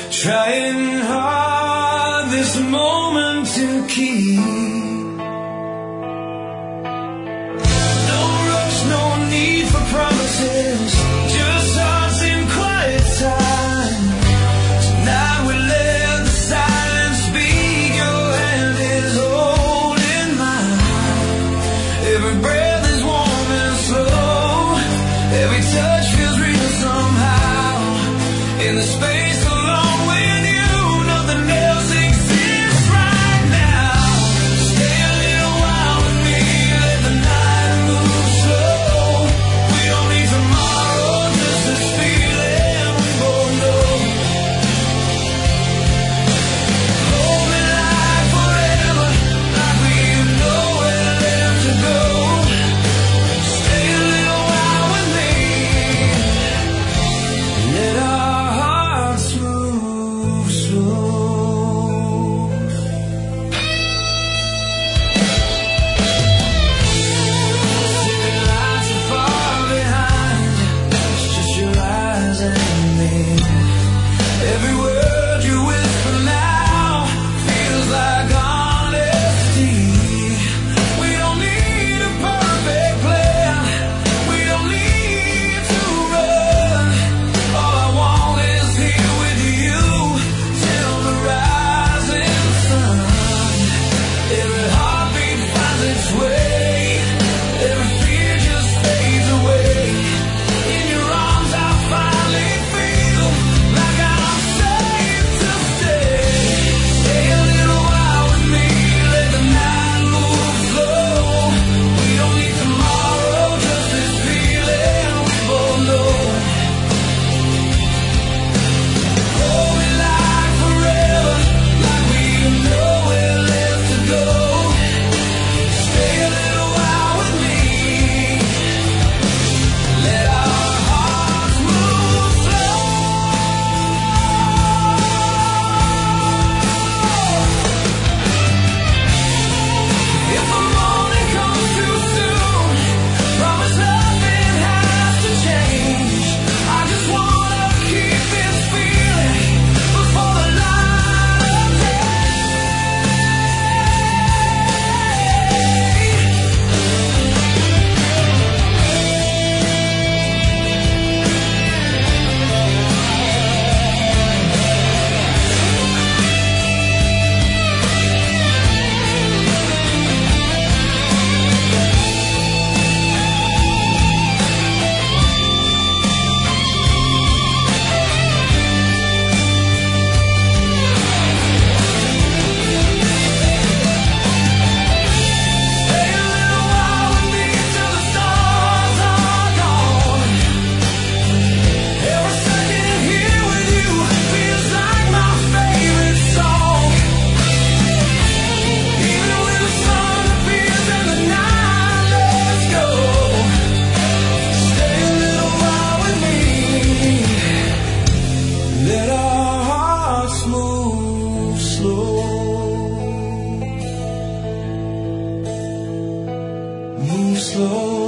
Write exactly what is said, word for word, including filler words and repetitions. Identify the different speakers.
Speaker 1: Trying hard this moment to keep. No rush, no need for promises, just hearts in quiet time. Tonight we let the silence speak. Your hand is holding mine. Every breath is warm and slow. Every touch feels real somehow. In the space alone with you, nothing else exists right now. Stay a little while with me, let the night move slow. We don't need tomorrow, just this feeling we both know. Hold me like forever, like we have nowhere left to go. Stay a little while with me, let our hearts move slow. City lights are far behind, it's just your eyes and me. Every word you whisper now feels like honesty. We don't need a perfect plan, we don't need to run. All I want is here with you till the rising sun. Every heartbeat finds its way, every fear just fades away. In your arms I finally feel like I'm safe to stay. Stay a little while with me, let the night move slow. We don't need tomorrow, just this feeling we both know. Hold me like forever, like we have nowhere left to go. Stay a little while with me, let our hearts move slow. If the morning comes too soon, promise nothing has to change. I just wanna keep this feeling before the light of day. Stay a little while with me till the stars are gone. Every second here with you feels like my favorite song. Even when the sun appears and the night lets go. Stay a little while with me, let our hearts move slow. Move slow.